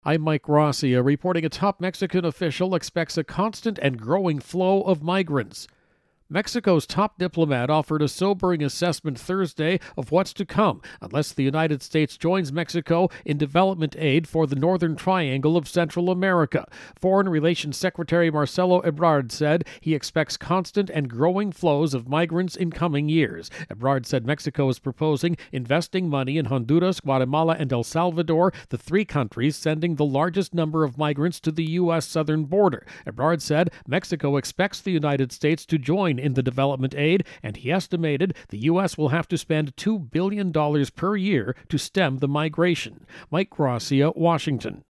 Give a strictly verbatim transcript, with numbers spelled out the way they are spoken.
I'm Mike Gracia, reporting a top Mexican official expects a constant and growing flow of migrants. Mexico's top diplomat offered a sobering assessment Thursday of what's to come unless the United States joins Mexico in development aid for the Northern Triangle of Central America. Foreign Relations Secretary Marcelo Ebrard said he expects constant and growing flows of migrants in coming years. Ebrard said Mexico is proposing investing money in Honduras, Guatemala, and El Salvador, the three countries sending the largest number of migrants to the U S southern border. Ebrard said Mexico expects the United States to join in the development aid, and he estimated the U S will have to spend two billion dollars per year to stem the migration. Mike Gracia, Washington.